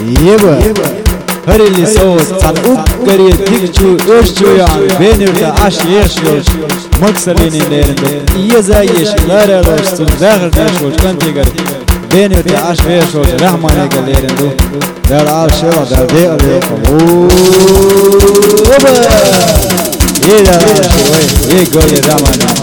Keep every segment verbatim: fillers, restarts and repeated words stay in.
يبا هر اللي صوت عن أوب قريب تكتو إرشتو يعني بيني عش يخشوش مكسلين ليرندو يزايش لارا روشتو داخل تشوش كنتي قريب بيني عش يخشوش رحماني قليرندو دار عاش يلا دار دي عليكم يبا يدا شوي يقول يا رحماني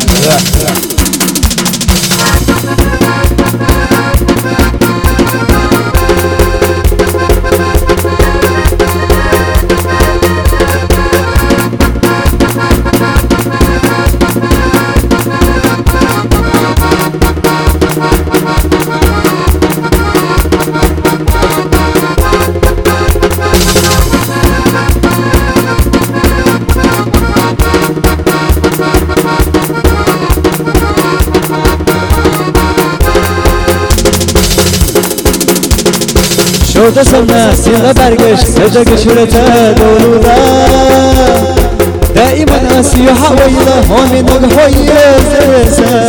شو تصلنا سيغة برقش سجق شرطة دولودا دائما أسيحة ويلا هوني نقحوية زيسا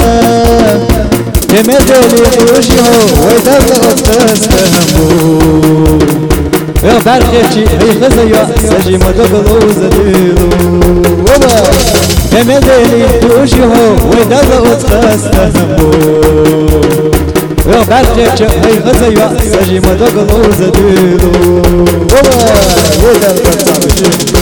تمدلي وشيهو ويدبغ تستهمو يا برقشي هي خزيا سجي مدقلو زديلو تمدلي وشيهو ويدبغ تستهمو يا برقشي هي خزيا سجي مدقلو زديلو ويدبغ تستهمو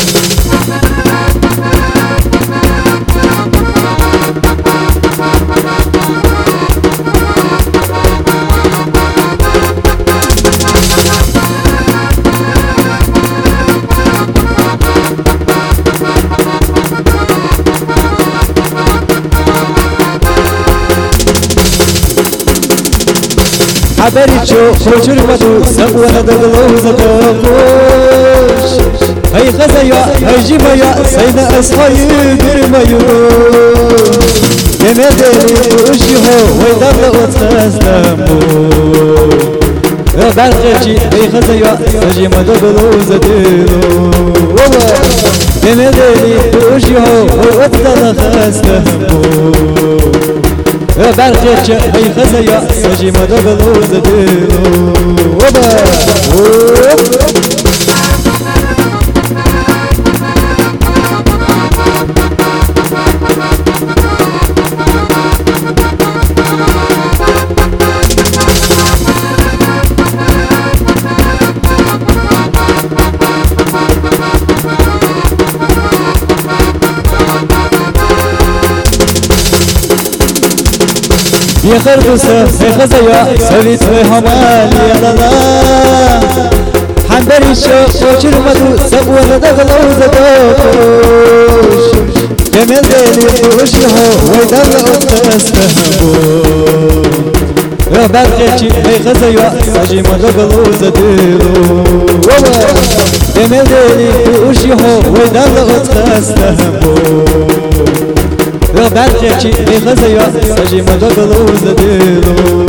حبريتشو خوش المدو سقوانا دغلو زدوش هاي خزايا هاي جيبايا سينا أصحاي درمايو يمدني وشيهو ويدبل وتخستمو يا برقشي هاي خزايا سجيما دغلو زديلو يمدني وشيهو ويدبل خستمو يا برقشي هاي خزايا سجي مدقلو زديلو وبا يا خربوسة يا خزايا سويت همالي يا لالا حنبري الشوق وشير مدو سقوة دغلو زدوش يا ملدلي وشيهو ويدغلو تستهبو يا برقشي يا خزايا سجي مدغلو زديلو يا ملدلي وشيهو ويدغلو تستهبو يا برقشي يا خزايا سجي مدقلو زديلو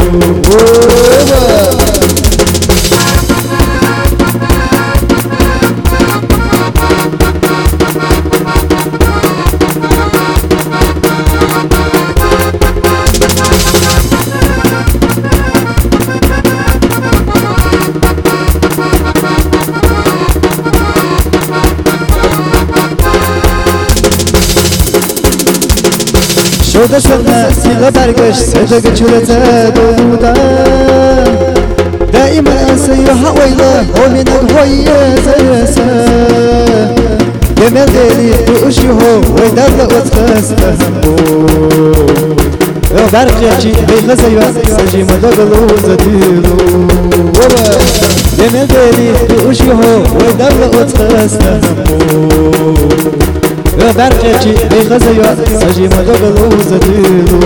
شو دشنا سيغة برقش سجق شلتا دولودا دائما أسيحة ويلا هوني نقحوية زيسا يمدلي وشيهو ويدبل وتخستهمو يا برقشي هي خزايا سجي مدقلو زديلو يمدلي وشيهو ويدبل وتخستهمو يا برقشي هي خزايا سجي مدقلو زديلو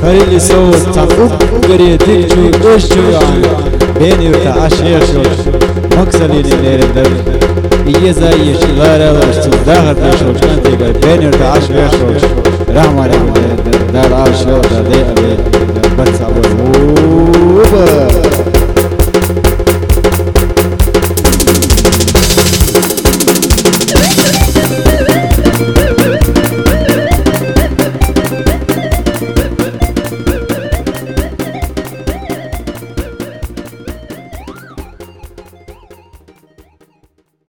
هريلي صوت صنوب قرية تكجو اشجو يعني بين يرتا اشيخشو مكسلين النيرندر إيزايش غارة وشتو داخل بيشوش كانتي قال بين يرتا اشيخشو رحمة رحمة دار اشيخ دار دي ابي بس ابو